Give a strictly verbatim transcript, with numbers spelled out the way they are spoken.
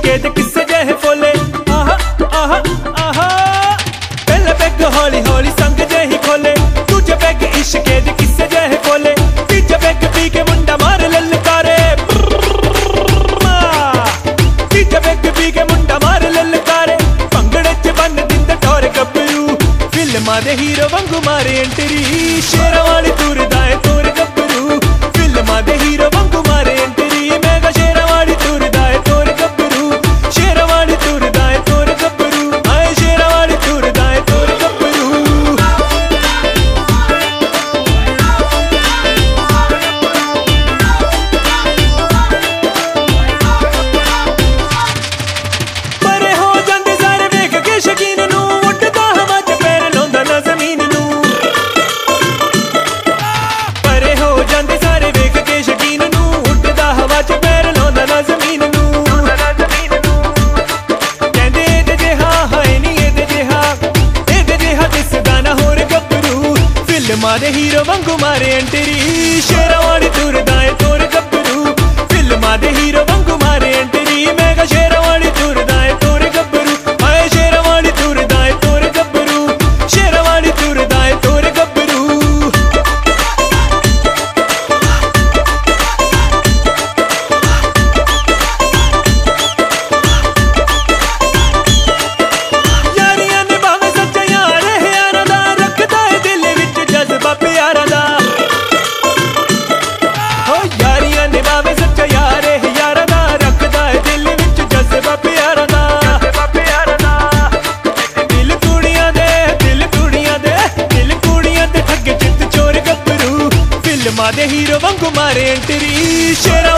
इश्के दे किस्से जहे फोले। आहा आहा आहा पहले पैग हौली हौली संग जही खोले, दूजे पैग इश्के दे किस्से जहे फोले, तीजे पैग पी के मुंडा मार ललकारे, तीजे पैग पी के मुंडा मार ललकारे, भंगड़े च बन दिंदे टोर गब्बरू, फिल्मां दे हीरो वांगू मारे एंट्री, शेरां वाली तुरदा है तोर गब्बरू, फिल्मां दे हीरो वांगू मारे एंट्री, मैं गा शेरां वाली तुरदा है तोर गब्बरू, शेरां वाली तुरदा है तोर गब्बरू, आए शेरां वाली तुरदा है तोर गब्बरू। परे हो जांदे सारे वेख के शकीन नूं, उड़दा हवा च पैर लाउंदा ना ज़मीन नूं, परे हो जांदे सारे वेख के शकीन नूं, उड़दा हवा च पैर लाउंदा ना ज़मीन नूं, कहंदे इहदे जिहा हाय नी इहदे जिहा, इहदे जिहा दिसदा ना होर गब्बरू, फिल्मां दे हीरो वांगू मारे एंट्री, शेरां वाली तुरदा है तोर गब्बरू, फिल्मां दे हीरो वांगू मारे एंट्री, मैं गा शेरां वाली तुरदा है तोर गब्बरू, हाय शेरां वाली तुरदा है तोर गब्बरू, शेरां वाली तुरदा है तोर गब्बरू। यारियां निभावे सच्चा यार है यारां दा, रखदा है दिल विच जज्बा प्यारां दा, हो यारियां निभावे सच्चा यार है यारां दा, रखदा है दिल विच जज्बा प्यारां दा, दिल कुड़ियां दे दिल कुड़ियां दे दिल कुड़ियां दे ठग चित चोर गब्बरू, फिल्मां दे हीरो वांगू मारे एंट्री, शेरां